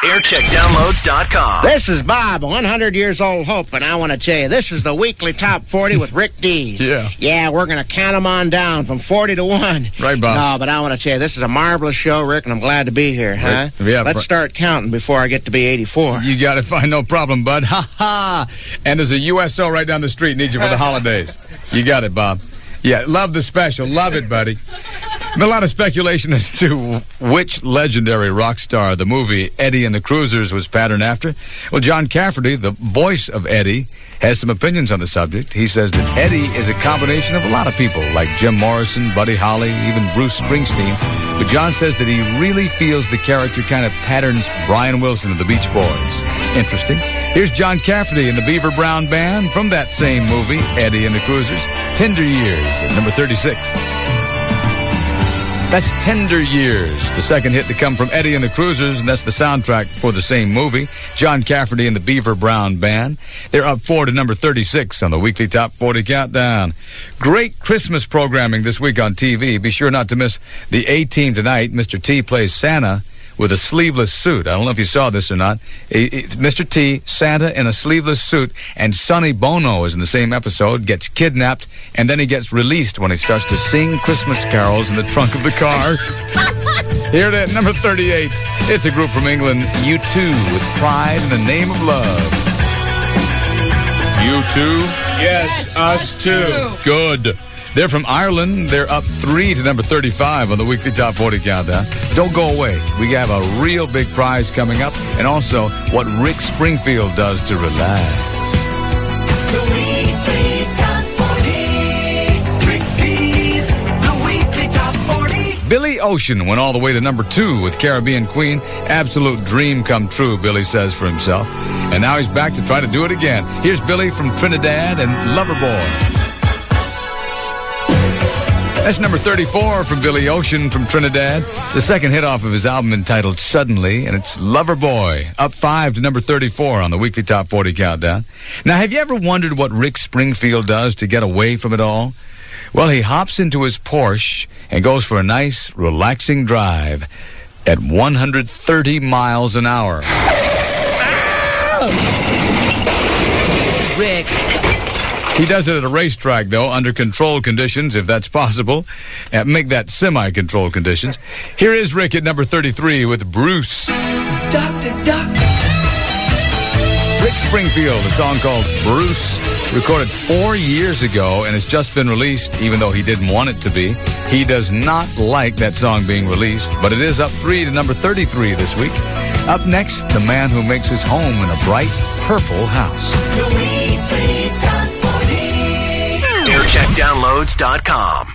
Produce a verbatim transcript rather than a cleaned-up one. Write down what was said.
aircheck downloads dot com. This is Bob, one hundred years old hope, and I want to tell you, this is the weekly top forty with Rick Dees. Yeah. Yeah, we're going to count them on down from forty to one. Right, Bob. No, but I want to tell you, this is a marvelous show, Rick, and I'm glad to be here, huh? Rick, yeah, Let's pr- start counting before I get to be eighty-four. You got it, fine, no problem, bud. Ha ha! And there's a U S O right down the street, needs you for the holidays. You got it, Bob. Yeah, love the special. Love it, buddy. Been a lot of speculation as to which legendary rock star the movie Eddie and the Cruisers was patterned after. Well, John Cafferty, the voice of Eddie, has some opinions on the subject. He says that Eddie is a combination of a lot of people, like Jim Morrison, Buddy Holly, even Bruce Springsteen. But John says that he really feels the character kind of patterns Brian Wilson of the Beach Boys. Interesting. Here's John Cafferty and the Beaver Brown Band from that same movie, Eddie and the Cruisers, Tender Years, at number thirty-six. That's Tender Years, the second hit to come from Eddie and the Cruisers, and that's the soundtrack for the same movie. John Cafferty and the Beaver Brown Band. They're up four to number thirty-six on the weekly Top forty Countdown. Great Christmas programming this week on T V. Be sure not to miss the A-Team tonight. Mister T plays Santa with a sleeveless suit. I don't know if you saw this or not. Mister T, Santa in a sleeveless suit, and Sonny Bono is in the same episode, gets kidnapped, and then he gets released when he starts to sing Christmas carols in the trunk of the car. Here it is, number thirty-eight. It's a group from England, U two, with Pride in the Name of Love. U two? Yes, us too. Good. They're from Ireland. They're up three to number thirty-five on the weekly Top forty Countdown. Don't go away. We have a real big prize coming up, and also what Rick Springfield does to relax. The weekly Top forty. Rick Dees, the weekly Top forty. Billy Ocean went all the way to number two with Caribbean Queen. Absolute dream come true, Billy says for himself. And now he's back to try to do it again. Here's Billy from Trinidad and Loverboy. That's number thirty-four from Billy Ocean from Trinidad. The second hit off of his album entitled Suddenly, and it's Loverboy. Up five to number thirty-four on the weekly Top forty Countdown. Now, have you ever wondered what Rick Springfield does to get away from it all? Well, he hops into his Porsche and goes for a nice, relaxing drive at one hundred thirty miles an hour. Rick. He does it at a racetrack, though, under controlled conditions, if that's possible. Uh, make that semi-controlled conditions. Here is Rick at number thirty-three with Bruce. Doctor, doctor. Rick Springfield, a song called Bruce, recorded four years ago, and it's just been released, even though he didn't want it to be. He does not like that song being released, but it is up three to number thirty-three this week. Up next, the man who makes his home in a bright purple house. aircheck downloads dot com.